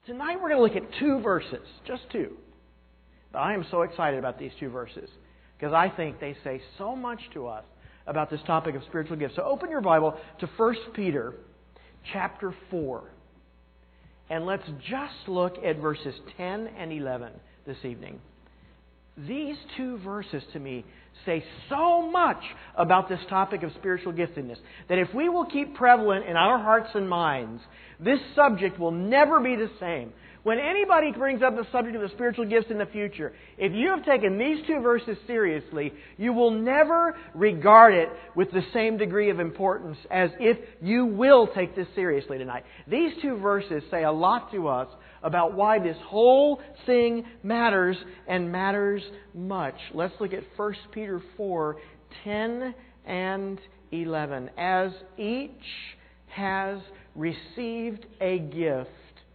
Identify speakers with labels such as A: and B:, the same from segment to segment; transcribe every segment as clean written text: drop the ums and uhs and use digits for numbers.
A: Tonight we're going to look at two verses, just two. But I am so excited about these two verses because I think they say so much to us about this topic of spiritual gifts. So open your Bible to 1 Peter chapter 4. And let's just look at verses 10 and 11 this evening. These two verses to me say so much about this topic of spiritual giftedness that if we will keep prevalent in our hearts and minds, this subject will never be the same. When anybody brings up the subject of the spiritual gifts in the future, if you have taken these two verses seriously, you will never regard it with the same degree of importance as if you will take this seriously tonight. These two verses say a lot to us about why this whole thing matters and matters much. Let's look at 1 Peter 4, 10 and 11. As each has received a gift,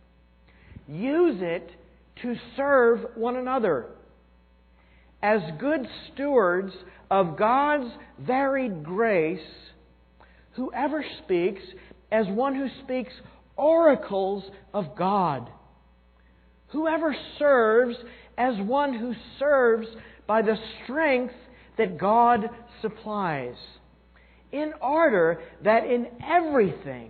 A: use it to serve one another as good stewards of God's varied grace. Whoever speaks as one who speaks oracles of God. Whoever serves as one who serves by the strength that God supplies, in order that in everything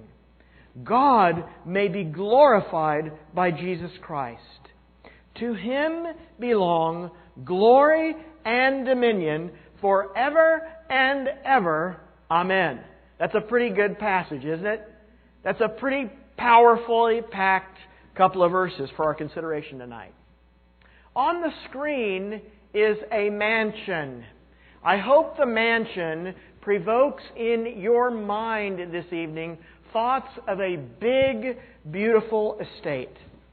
A: God may be glorified by Jesus Christ. To Him belong glory and dominion forever and ever. Amen. That's a pretty good passage, isn't it? That's a pretty powerfully packed couple of verses for our consideration tonight. On the screen is a mansion. I hope the mansion provokes in your mind this evening thoughts of a big, beautiful estate.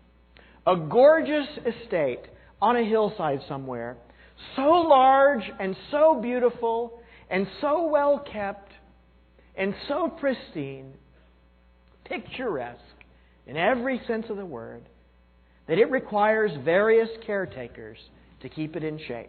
A: A gorgeous estate on a hillside somewhere, so large and so beautiful and so well kept and so pristine, picturesque in every sense of the word, that it requires various caretakers to keep it in shape.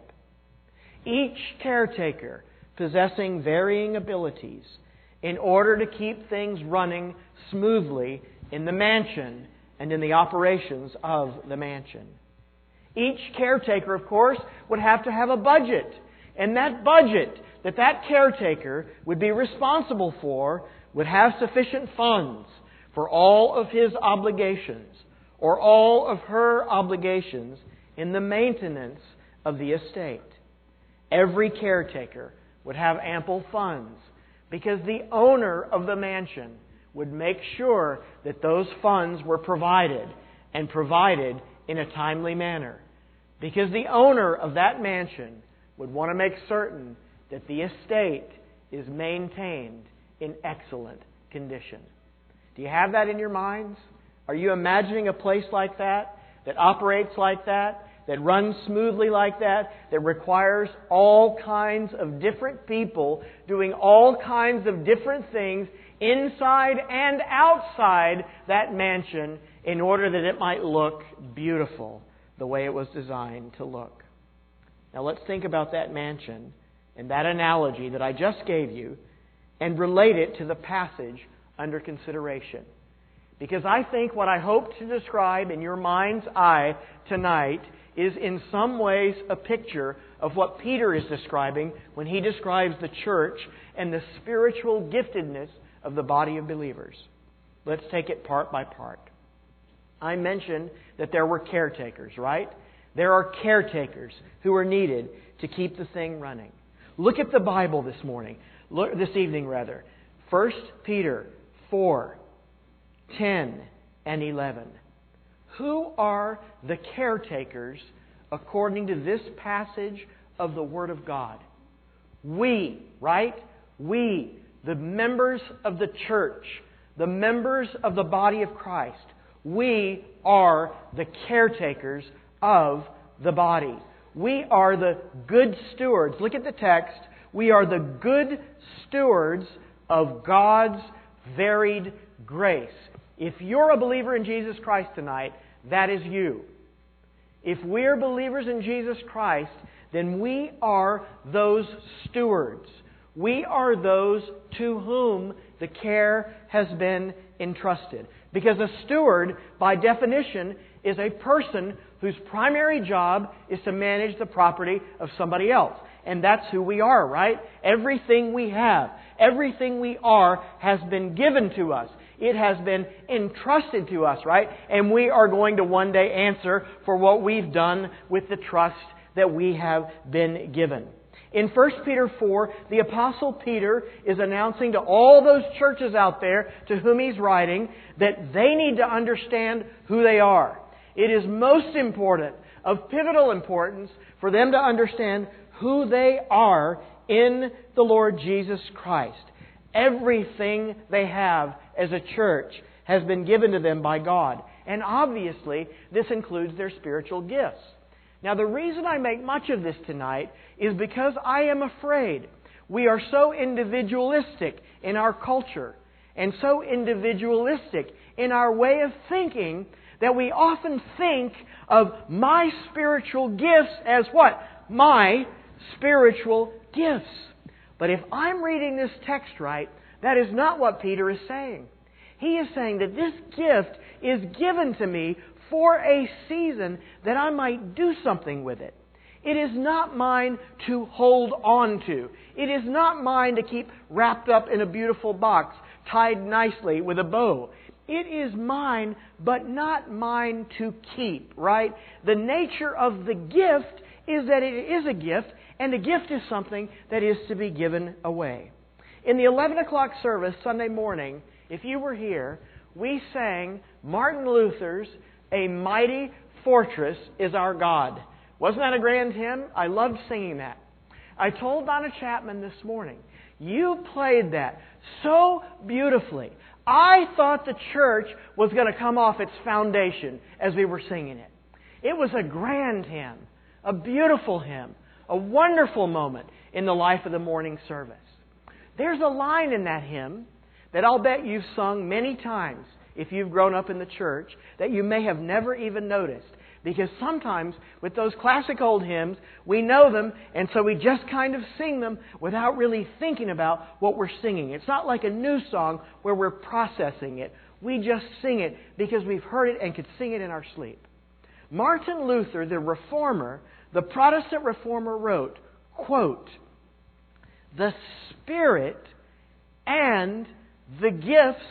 A: Each caretaker possessing varying abilities in order to keep things running smoothly in the mansion and in the operations of the mansion. Each caretaker, of course, would have to have a budget. And that budget that caretaker would be responsible for would have sufficient funds for all of his obligations or all of her obligations in the maintenance of the estate. Every caretaker would have ample funds because the owner of the mansion would make sure that those funds were provided and provided in a timely manner. Because the owner of that mansion would want to make certain that the estate is maintained in excellent condition. Do you have that in your minds? Are you imagining a place like that operates like that runs smoothly like that requires all kinds of different people doing all kinds of different things inside and outside that mansion in order that it might look beautiful the way it was designed to look? Now let's think about that mansion and that analogy that I just gave you and relate it to the passage under consideration. Because I think what I hope to describe in your mind's eye tonight is in some ways a picture of what Peter is describing when he describes the church and the spiritual giftedness of the body of believers. Let's take it part by part. I mentioned that there were caretakers, right? There are caretakers who are needed to keep the thing running. Look at the Bible this evening. 1 Peter 4, 10 and 11. Who are the caretakers according to this passage of the Word of God? We, right? We, the members of the church, the members of the body of Christ, we are the caretakers of the body. We are the good stewards. Look at the text. We are the good stewards of God's varied grace. If you're a believer in Jesus Christ tonight, that is you. If we're believers in Jesus Christ, then we are those stewards. We are those to whom the care has been entrusted. Because a steward, by definition, is a person whose primary job is to manage the property of somebody else. And that's who we are, right? Everything we have, everything we are has been given to us. It has been entrusted to us, right? And we are going to one day answer for what we've done with the trust that we have been given. In 1 Peter 4, the Apostle Peter is announcing to all those churches out there to whom he's writing that they need to understand who they are. It is most important, of pivotal importance, for them to understand who they are in the Lord Jesus Christ. Everything they have as a church has been given to them by God. And obviously, this includes their spiritual gifts. Now, the reason I make much of this tonight is because I am afraid we are so individualistic in our culture and so individualistic in our way of thinking that we often think of my spiritual gifts as what? My spiritual gifts. But if I'm reading this text right, that is not what Peter is saying. He is saying that this gift is given to me for a season that I might do something with it. It is not mine to hold on to. It is not mine to keep wrapped up in a beautiful box, tied nicely with a bow. It is mine, but not mine to keep, right? The nature of the gift is that it is a gift, and a gift is something that is to be given away. In the 11 o'clock service Sunday morning, if you were here, we sang Martin Luther's "A Mighty Fortress is Our God." Wasn't that a grand hymn? I loved singing that. I told Donna Chapman this morning, you played that so beautifully. I thought the church was going to come off its foundation as we were singing it. It was a grand hymn, a beautiful hymn, a wonderful moment in the life of the morning service. There's a line in that hymn that I'll bet you've sung many times if you've grown up in the church that you may have never even noticed. Because sometimes with those classic old hymns, we know them, and so we just kind of sing them without really thinking about what we're singing. It's not like a new song where we're processing it. We just sing it because we've heard it and could sing it in our sleep. Martin Luther, the reformer, the Protestant reformer, wrote, quote, "The Spirit and the gifts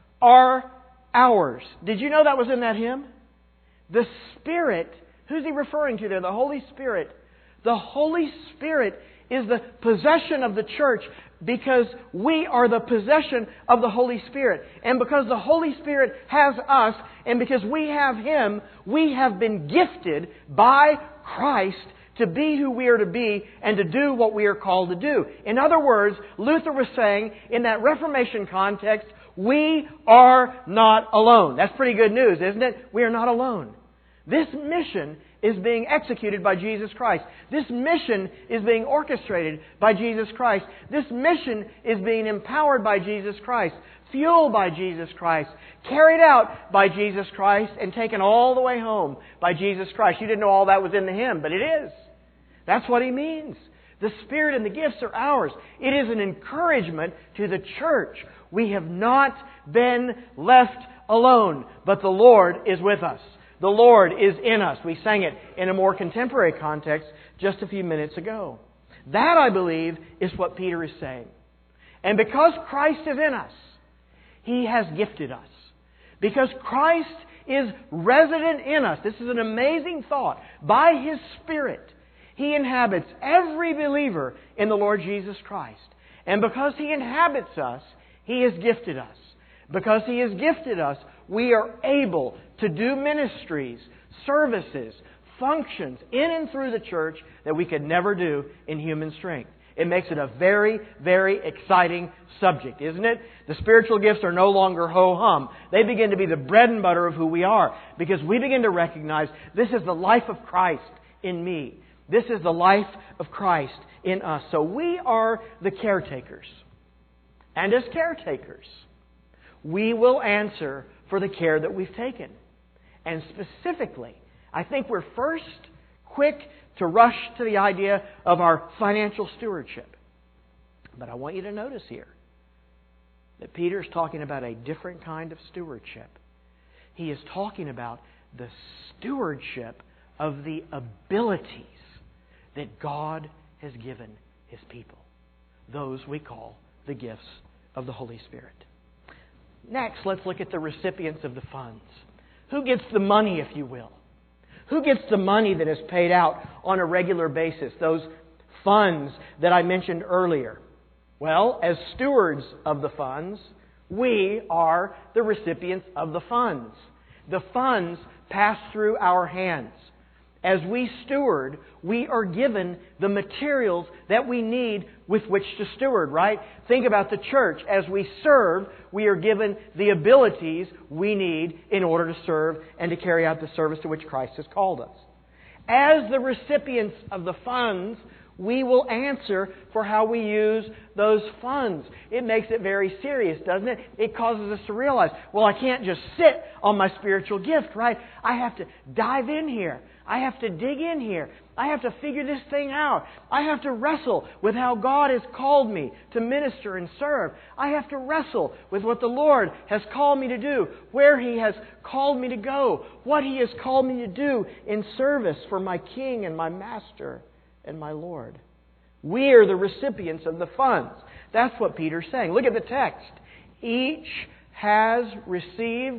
A: are ours." Did you know that was in that hymn? The Spirit, who's he referring to there? The Holy Spirit. The Holy Spirit is the possession of the church because we are the possession of the Holy Spirit. And because the Holy Spirit has us, and because we have Him, we have been gifted by Christ to be who we are to be and to do what we are called to do. In other words, Luther was saying, in that Reformation context, we are not alone. That's pretty good news, isn't it? We are not alone. This mission is being executed by Jesus Christ. This mission is being orchestrated by Jesus Christ. This mission is being empowered by Jesus Christ, fueled by Jesus Christ, carried out by Jesus Christ, and taken all the way home by Jesus Christ. You didn't know all that was in the hymn, but it is. That's what he means. The Spirit and the gifts are ours. It is an encouragement to the church. We have not been left alone, but the Lord is with us. The Lord is in us. We sang it in a more contemporary context just a few minutes ago. That, I believe, is what Peter is saying. And because Christ is in us, He has gifted us. Because Christ is resident in us. This is an amazing thought. By His Spirit, He inhabits every believer in the Lord Jesus Christ. And because He inhabits us, He has gifted us. Because He has gifted us, we are able to do ministries, services, functions in and through the church that we could never do in human strength. It makes it a very, very exciting subject, isn't it? The spiritual gifts are no longer ho-hum. They begin to be the bread and butter of who we are because we begin to recognize this is the life of Christ in me. This is the life of Christ in us. So we are the caretakers. And as caretakers, we will answer for the care that we've taken. And specifically, I think we're first quick to rush to the idea of our financial stewardship. But I want you to notice here that Peter's talking about a different kind of stewardship. He is talking about the stewardship of the abilities that God has given His people. Those we call the gifts of the Holy Spirit. Next, let's look at the recipients of the funds. Who gets the money, if you will? Who gets the money that is paid out on a regular basis? Those funds that I mentioned earlier. Well, as stewards of the funds, we are the recipients of the funds. The funds pass through our hands. As we steward, we are given the materials that we need with which to steward, right? Think about the church. As we serve, we are given the abilities we need in order to serve and to carry out the service to which Christ has called us. As the recipients of the funds, we will answer for how we use those funds. It makes it very serious, doesn't it? It causes us to realize, well, I can't just sit on my spiritual gift, right? I have to dive in here. I have to dig in here. I have to figure this thing out. I have to wrestle with how God has called me to minister and serve. I have to wrestle with what the Lord has called me to do, where He has called me to go, what He has called me to do in service for my King and my Master and my Lord. We are the recipients of the funds. That's what Peter's saying. Look at the text. Each has received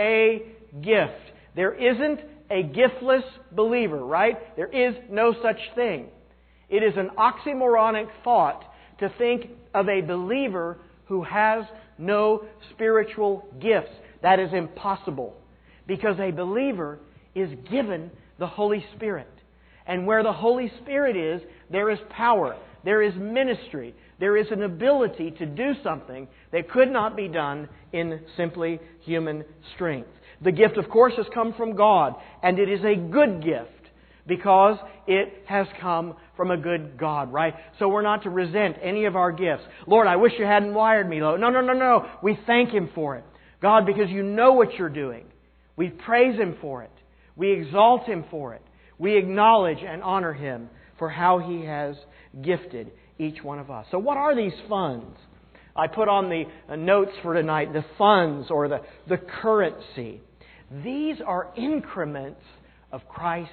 A: a gift. There isn't a giftless believer, right? There is no such thing. It is an oxymoronic thought to think of a believer who has no spiritual gifts. That is impossible. Because a believer is given the Holy Spirit. And where the Holy Spirit is, there is power. There is ministry. There is an ability to do something that could not be done in simply human strength. The gift, of course, has come from God, and it is a good gift because it has come from a good God, right? So we're not to resent any of our gifts. Lord, I wish You hadn't wired me. No. We thank Him for it. God, because You know what You're doing. We praise Him for it. We exalt Him for it. We acknowledge and honor Him for how He has gifted each one of us. So what are these funds? I put on the notes for tonight the funds or the currency. These are increments of Christ's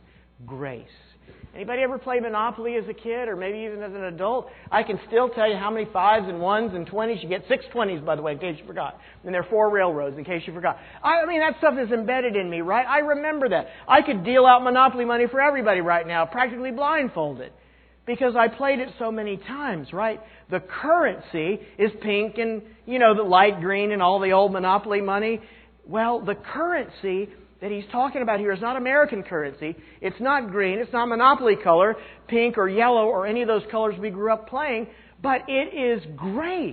A: grace. Anybody ever play Monopoly as a kid or maybe even as an adult? I can still tell you how many 5s and 1s and 20s. You get 6 20s, by the way, in case you forgot. And there are 4 railroads, in case you forgot. I mean, that stuff is embedded in me, right? I remember that. I could deal out Monopoly money for everybody right now, practically blindfolded. Because I played it so many times, right? The currency is pink and, the light green and all the old Monopoly money. Well, the currency that he's talking about here is not American currency. It's not green. It's not Monopoly color, pink or yellow or any of those colors we grew up playing. But it is grace.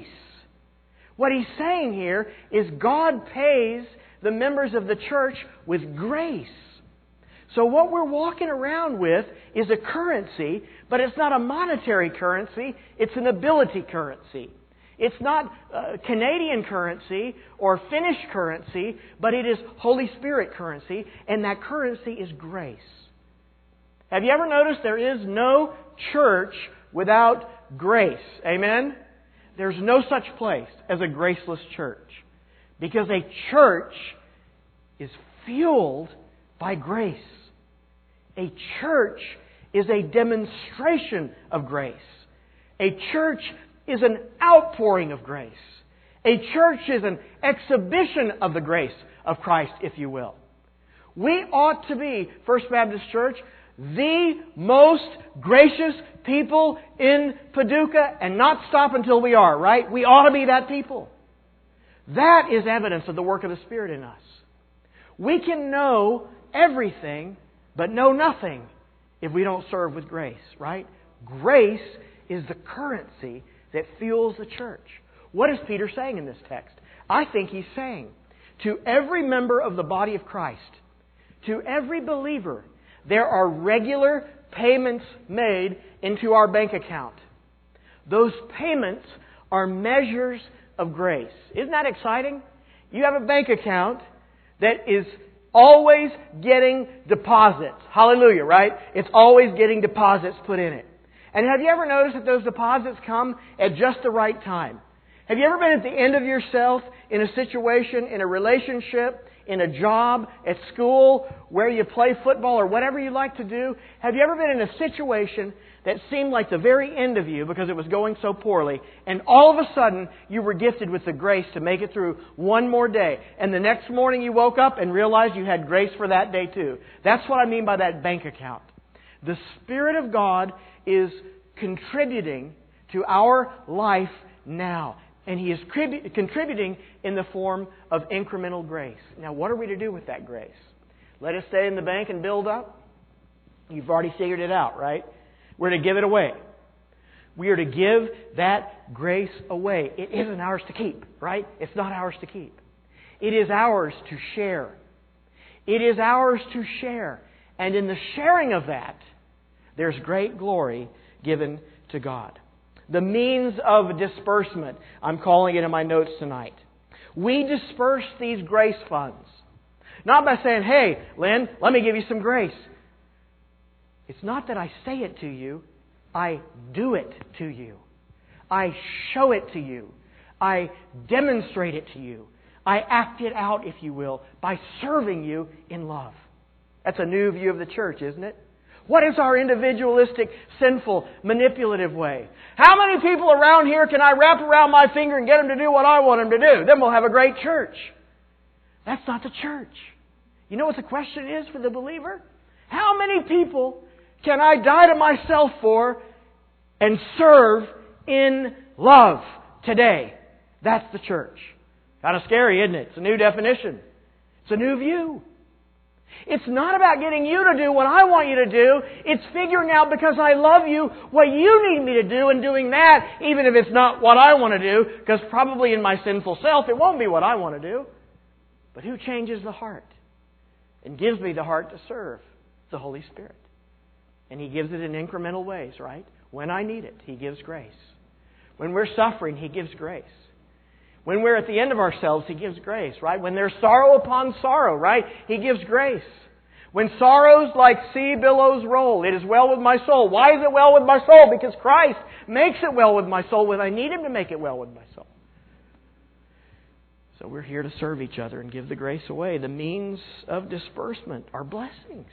A: What he's saying here is God pays the members of the church with grace. So what we're walking around with is a currency, but it's not a monetary currency. It's an ability currency. It's not Canadian currency or Finnish currency, but it is Holy Spirit currency, and that currency is grace. Have you ever noticed there is no church without grace? Amen? There's no such place as a graceless church. Because a church is fueled by grace. A church is a demonstration of grace. A church is an outpouring of grace. A church is an exhibition of the grace of Christ, if you will. We ought to be, First Baptist Church, the most gracious people in Paducah and not stop until we are, right? We ought to be that people. That is evidence of the work of the Spirit in us. We can know everything, but know nothing if we don't serve with grace, right? Grace is the currency that fuels the church. What is Peter saying in this text? I think he's saying, to every member of the body of Christ, to every believer, there are regular payments made into our bank account. Those payments are measures of grace. Isn't that exciting? You have a bank account that is always getting deposits. Hallelujah, right? It's always getting deposits put in it. And have you ever noticed that those deposits come at just the right time? Have you ever been at the end of yourself in a situation, in a relationship, in a job, at school, where you play football or whatever you like to do? Have you ever been in a situation that seemed like the very end of you because it was going so poorly, and all of a sudden you were gifted with the grace to make it through one more day, and the next morning you woke up and realized you had grace for that day too? That's what I mean by that bank account. The Spirit of God is contributing to our life now. And He is contributing in the form of incremental grace. Now, what are we to do with that grace? Let it stay in the bank and build up? You've already figured it out, right? We're to give it away. We are to give that grace away. It isn't ours to keep, right? It's not ours to keep. It is ours to share. It is ours to share. And in the sharing of that, there's great glory given to God. The means of disbursement, I'm calling it in my notes tonight. We disperse these grace funds. Not by saying, hey, Lynn, let me give you some grace. It's not that I say it to you. I do it to you. I show it to you. I demonstrate it to you. I act it out, if you will, by serving you in love. That's a new view of the church, isn't it? What is our individualistic, sinful, manipulative way? How many people around here can I wrap around my finger and get them to do what I want them to do? Then we'll have a great church. That's not the church. You know what the question is for the believer? How many people can I die to myself for and serve in love today? That's the church. Kind of scary, isn't it? It's a new definition. It's a new view. It's not about getting you to do what I want you to do. It's figuring out, because I love you, what you need me to do, and doing that, even if it's not what I want to do, because probably in my sinful self it won't be what I want to do. But who changes the heart and gives me the heart to serve? The Holy Spirit. And He gives it in incremental ways, right? When I need it, He gives grace. When we're suffering, He gives grace. When we're at the end of ourselves, He gives grace, right? When there's sorrow upon sorrow, right? He gives grace. When sorrows like sea billows roll, it is well with my soul. Why is it well with my soul? Because Christ makes it well with my soul when I need Him to make it well with my soul. So we're here to serve each other and give the grace away. The means of disbursement are blessings.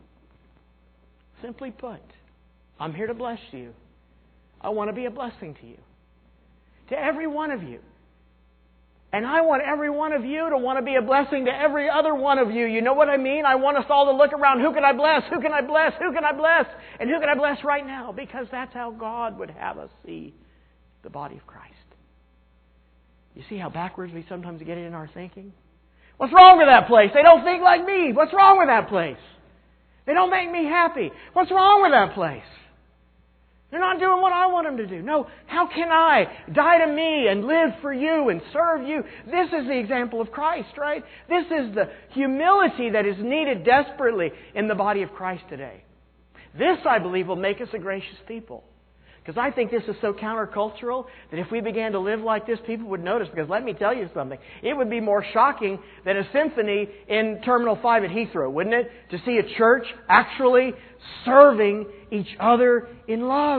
A: Simply put, I'm here to bless you. I want to be a blessing to you. To every one of you. And I want every one of you to want to be a blessing to every other one of you. You know what I mean? I want us all to look around. Who can I bless? Who can I bless? Who can I bless? And who can I bless right now? Because that's how God would have us see the body of Christ. You see how backwards we sometimes get in our thinking? What's wrong with that place? They don't think like me. What's wrong with that place? They don't make me happy. What's wrong with that place? They're not doing what I want them to do. No, how can I die to me and live for you and serve you? This is the example of Christ, right? This is the humility that is needed desperately in the body of Christ today. This, I believe, will make us a gracious people. Because I think this is so countercultural that if we began to live like this, people would notice. Because let me tell you something. It would be more shocking than a symphony in Terminal 5 at Heathrow, wouldn't it? To see a church actually serving each other in love.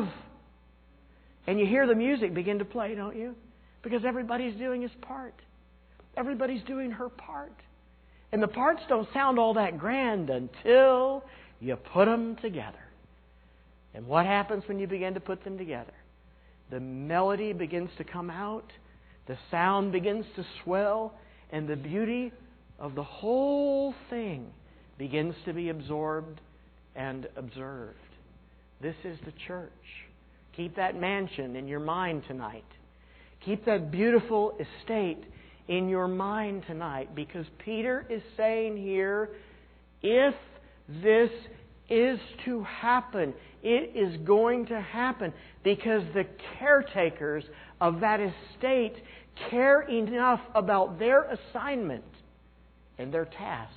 A: And you hear the music begin to play, don't you? Because everybody's doing his part. Everybody's doing her part. And the parts don't sound all that grand until you put them together. And what happens when you begin to put them together? The melody begins to come out, the sound begins to swell, and the beauty of the whole thing begins to be absorbed and observed. This is the church. Keep that mansion in your mind tonight. Keep that beautiful estate in your mind tonight, because Peter is saying here, if this is to happen, it is going to happen, because the caretakers of that estate care enough about their assignment and their task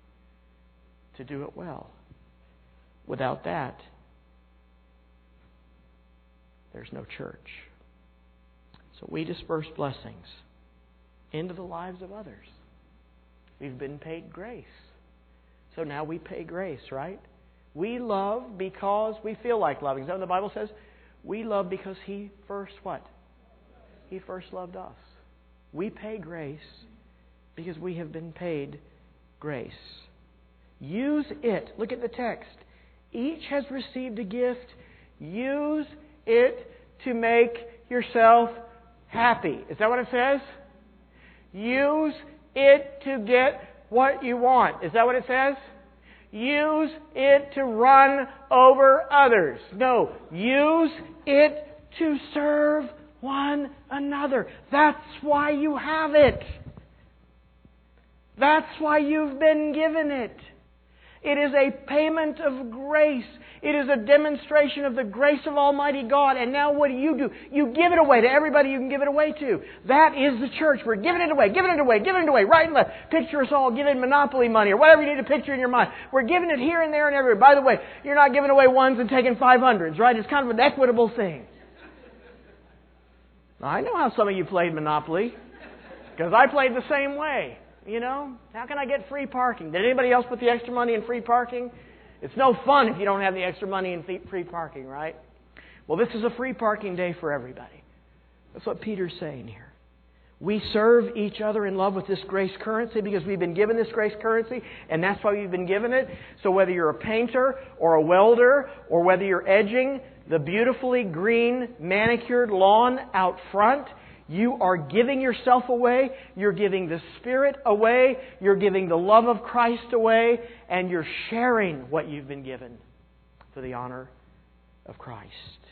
A: to do it well. Without that, there's no church. So we disperse blessings into the lives of others. We've been paid grace. So now we pay grace, right? We love because we feel like loving. Is that what the Bible says? We love because He first what? He first loved us. We pay grace because we have been paid grace. Use it. Look at the text. Each has received a gift. Use it to make yourself happy. Is that what it says? Use it to get what you want. Is that what it says? Use it to run over others. No. Use it to serve one another. That's why you have it. That's why you've been given it. It is a payment of grace. It is a demonstration of the grace of Almighty God. And now what do? You give it away to everybody you can give it away to. That is the church. We're giving it away, giving it away, giving it away, right and left. Picture us all giving Monopoly money or whatever you need to picture in your mind. We're giving it here and there and everywhere. By the way, you're not giving away ones and taking 500s, right? It's kind of an equitable thing. Now, I know how some of you played Monopoly, because I played the same way. You know, how can I get free parking? Did anybody else put the extra money in free parking? It's no fun if you don't have the extra money in free parking, right? Well, this is a free parking day for everybody. That's what Peter's saying here. We serve each other in love with this grace currency because we've been given this grace currency, and that's why we've been given it. So whether you're a painter or a welder or whether you're edging the beautifully green manicured lawn out front, you are giving yourself away, you're giving the Spirit away, you're giving the love of Christ away, and you're sharing what you've been given for the honor of Christ.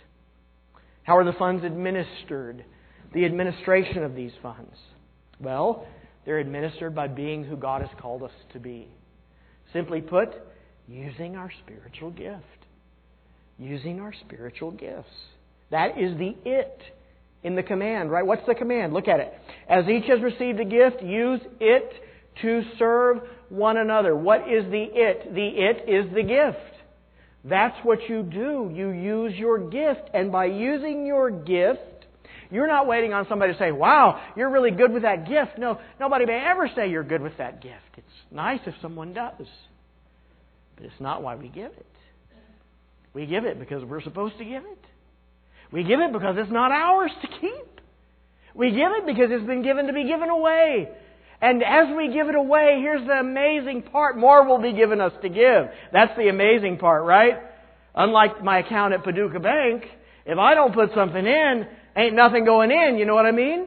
A: How are the funds administered? The administration of these funds. Well, they're administered by being who God has called us to be. Simply put, using our spiritual gift. Using our spiritual gifts. That is the it in the command, right? What's the command? Look at it. As each has received a gift, use it to serve one another. What is the it? The it is the gift. That's what you do. You use your gift. And by using your gift, you're not waiting on somebody to say, wow, you're really good with that gift. No, nobody may ever say you're good with that gift. It's nice if someone does. But it's not why we give it. We give it because we're supposed to give it. We give it because it's not ours to keep. We give it because it's been given to be given away. And as we give it away, here's the amazing part. More will be given us to give. That's the amazing part, right? Unlike my account at Paducah Bank, if I don't put something in, ain't nothing going in. You know what I mean?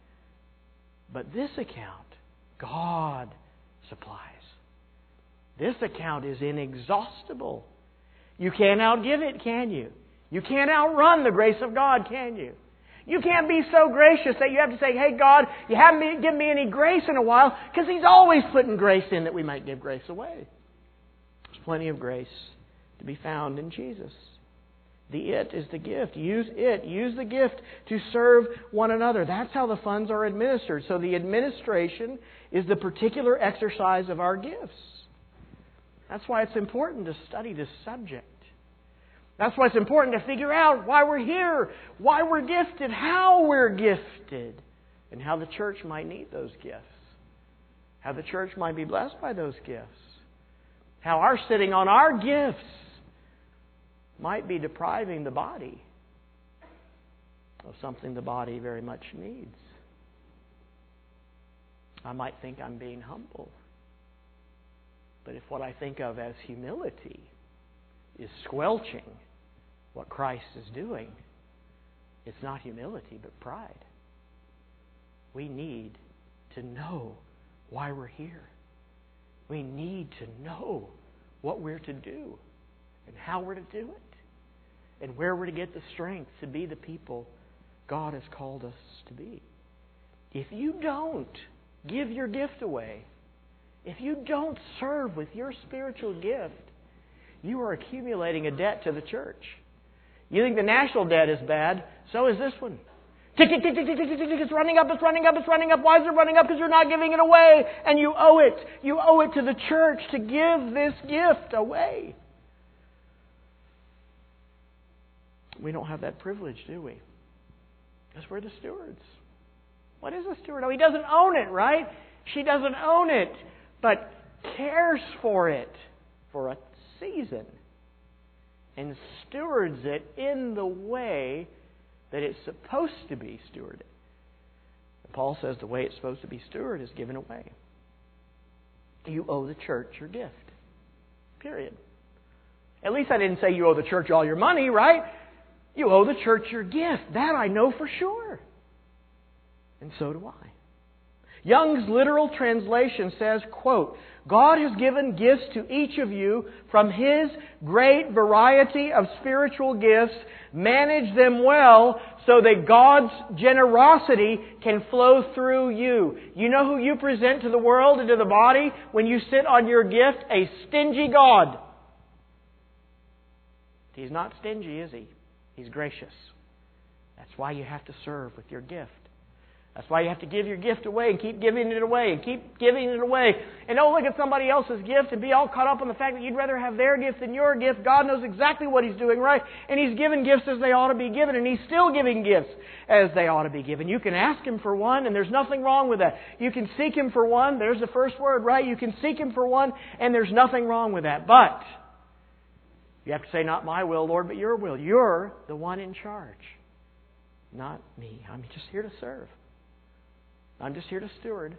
A: But this account, God supplies. This account is inexhaustible. You can't outgive it, can you? You can't outrun the grace of God, can you? You can't be so gracious that you have to say, hey, God, you haven't given me any grace in a while, because He's always putting grace in that we might give grace away. There's plenty of grace to be found in Jesus. The it is the gift. Use it. Use the gift to serve one another. That's how the funds are administered. So the administration is the particular exercise of our gifts. That's why it's important to study this subject. That's why it's important to figure out why we're here, why we're gifted, how we're gifted, and how the church might need those gifts. How the church might be blessed by those gifts. How our sitting on our gifts might be depriving the body of something the body very much needs. I might think I'm being humble. But if what I think of as humility is squelching what Christ is doing, it's not humility but pride. We need to know why we're here. We need to know what we're to do and how we're to do it and where we're to get the strength to be the people God has called us to be. If you don't give your gift away, if you don't serve with your spiritual gift, you are accumulating a debt to the church. You think the national debt is bad, so is this one. Tick, tick, tick, tick, tick, tick, tick, tick, it's running up, it's running up, it's running up. Why is it running up? Because you're not giving it away. And you owe it. You owe it to the church to give this gift away. We don't have that privilege, do we? Because we're the stewards. What is a steward? Oh, he doesn't own it, right? She doesn't own it, but cares for it for a season and stewards it in the way that it's supposed to be stewarded. Paul says the way it's supposed to be stewarded is given away. You owe the church your gift. Period. At least I didn't say you owe the church all your money, right? You owe the church your gift. That I know for sure. And so do I. Young's literal translation says, quote, God has given gifts to each of you from His great variety of spiritual gifts. Manage them well so that God's generosity can flow through you. You know who you present to the world and to the body when you sit on your gift? A stingy God. He's not stingy, is He? He's gracious. That's why you have to serve with your gift. That's why you have to give your gift away and keep giving it away and keep giving it away. And don't look at somebody else's gift and be all caught up on the fact that you'd rather have their gift than your gift. God knows exactly what He's doing right. And He's given gifts as they ought to be given. And He's still giving gifts as they ought to be given. You can ask Him for one and there's nothing wrong with that. You can seek Him for one. There's the first word, right? You can seek Him for one and there's nothing wrong with that. But you have to say, not my will, Lord, but your will. You're the one in charge. Not me. I'm just here to serve. I'm just here to steward.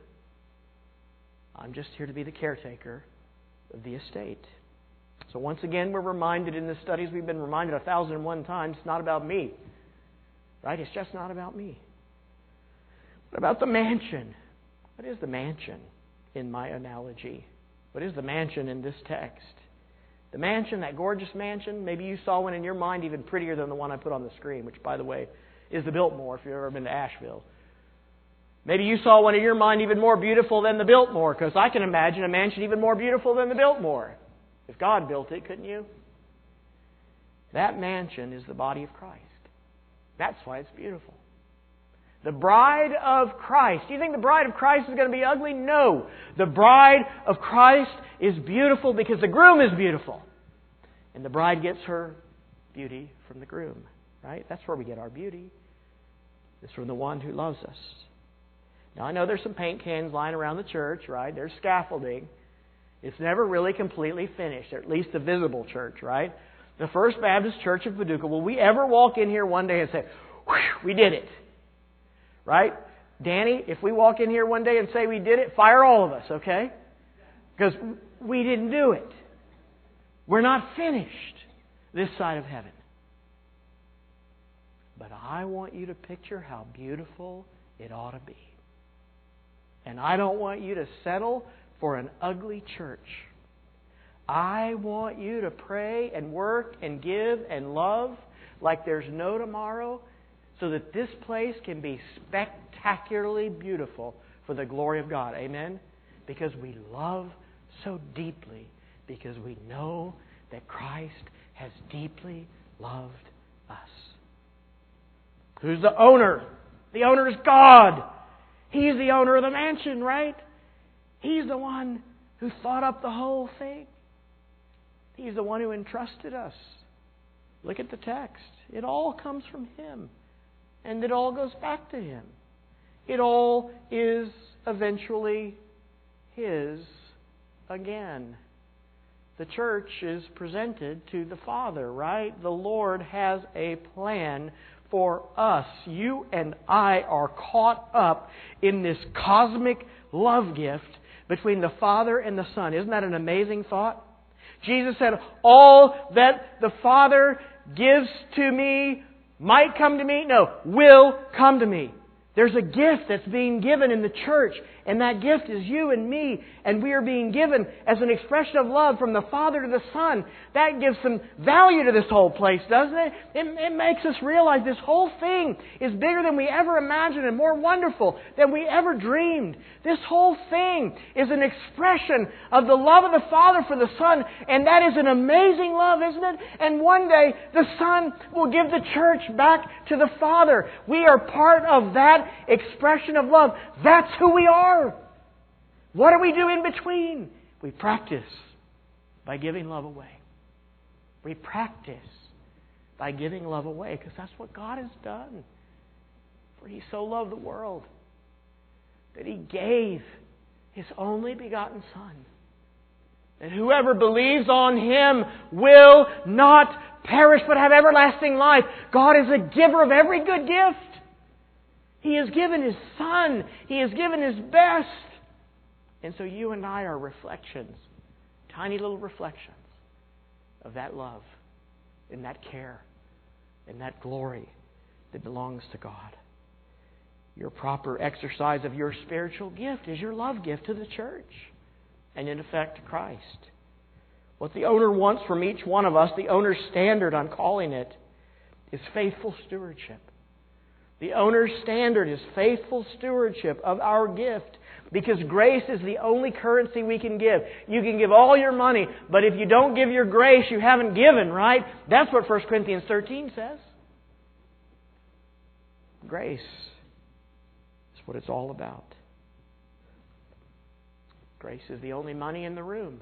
A: I'm just here to be the caretaker of the estate. So once again, we're reminded in the studies, we've been reminded 1,001 times, it's not about me. Right? It's just not about me. What about the mansion? What is the mansion in my analogy? What is the mansion in this text? The mansion, that gorgeous mansion, maybe you saw one in your mind even prettier than the one I put on the screen, which, by the way, is the Biltmore, if you've ever been to Asheville. Maybe you saw one in your mind even more beautiful than the Biltmore, because I can imagine a mansion even more beautiful than the Biltmore. If God built it, couldn't you? That mansion is the body of Christ. That's why it's beautiful. The bride of Christ. Do you think the bride of Christ is going to be ugly? No. The bride of Christ is beautiful because the groom is beautiful. And the bride gets her beauty from the groom. Right? That's where we get our beauty. It's from the one who loves us. Now, I know there's some paint cans lying around the church, right? There's scaffolding. It's never really completely finished, or at least the visible church, right? The First Baptist Church of Paducah, will we ever walk in here one day and say, we did it? Right? Danny, if we walk in here one day and say we did it, fire all of us, okay? Because we didn't do it. We're not finished this side of heaven. But I want you to picture how beautiful it ought to be. And I don't want you to settle for an ugly church. I want you to pray and work and give and love like there's no tomorrow, so that this place can be spectacularly beautiful for the glory of God. Amen? Because we love so deeply, because we know that Christ has deeply loved us. Who's the owner? The owner is God. He's the owner of the mansion, right? He's the one who thought up the whole thing. He's the one who entrusted us. Look at the text. It all comes from Him. And it all goes back to Him. It all is eventually His again. The church is presented to the Father, right? The Lord has a plan for us. You and I are caught up in this cosmic love gift between the Father and the Son. Isn't that an amazing thought? Jesus said, all that the Father gives to me might come to me. No, will come to me. There's a gift that's being given in the church, and that gift is you and me, and we are being given as an expression of love from the Father to the Son. That gives some value to this whole place, doesn't it? It makes us realize this whole thing is bigger than we ever imagined and more wonderful than we ever dreamed. This whole thing is an expression of the love of the Father for the Son, and that is an amazing love, isn't it? And one day, the Son will give the church back to the Father. We are part of that expression of love. That's who we are. What do we do in between? We practice by giving love away. We practice by giving love away, because that's what God has done. For He so loved the world that He gave His only begotten Son, that whoever believes on Him will not perish but have everlasting life. God is a giver of every good gift. He has given His Son. He has given His best. And so you and I are reflections, tiny little reflections of that love and that care and that glory that belongs to God. Your proper exercise of your spiritual gift is your love gift to the church and, in effect, to Christ. What the owner wants from each one of us, the owner's standard, I'm calling it, is faithful stewardship. The owner's standard is faithful stewardship of our gift, because grace is the only currency we can give. You can give all your money, but if you don't give your grace, you haven't given, right? That's what 1 Corinthians 13 says. Grace is what it's all about. Grace is the only money in the room.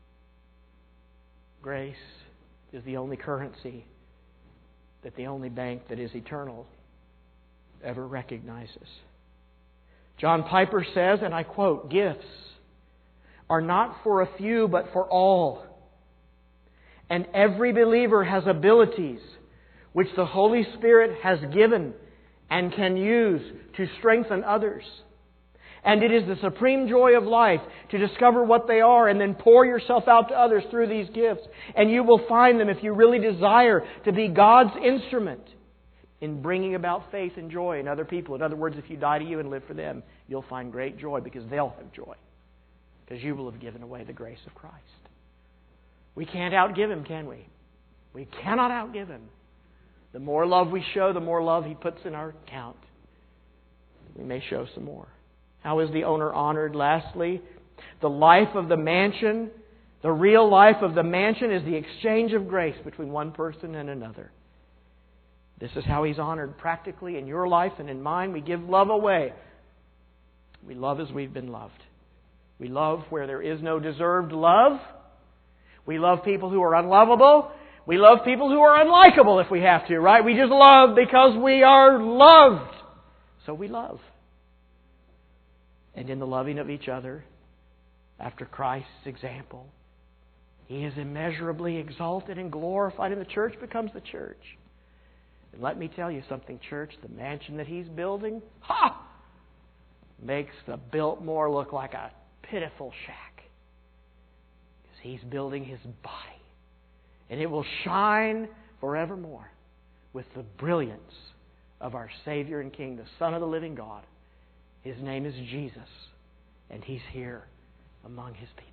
A: Grace is the only currency that the only bank that is eternal ever recognizes. John Piper says, and I quote, "Gifts are not for a few but for all. And every believer has abilities which the Holy Spirit has given and can use to strengthen others. And it is the supreme joy of life to discover what they are and then pour yourself out to others through these gifts. And you will find them, if you really desire to be God's instrument in bringing about faith and joy in other people. In other words, if you die to you and live for them, you'll find great joy because they'll have joy. Because you will have given away the grace of Christ. We can't outgive Him, can we? We cannot outgive Him. The more love we show, the more love He puts in our account. We may show some more. How is the owner honored? Lastly, the life of the mansion, the real life of the mansion is the exchange of grace between one person and another. This is how He's honored practically in your life and in mine. We give love away. We love as we've been loved. We love where there is no deserved love. We love people who are unlovable. We love people who are unlikable if we have to, right? We just love because we are loved. So we love. And in the loving of each other, after Christ's example, He is immeasurably exalted and glorified, and the church becomes the church. And let me tell you something, church, the mansion that He's building, makes the Biltmore look like a pitiful shack. Because He's building His body. And it will shine forevermore with the brilliance of our Savior and King, the Son of the living God. His name is Jesus, and He's here among His people.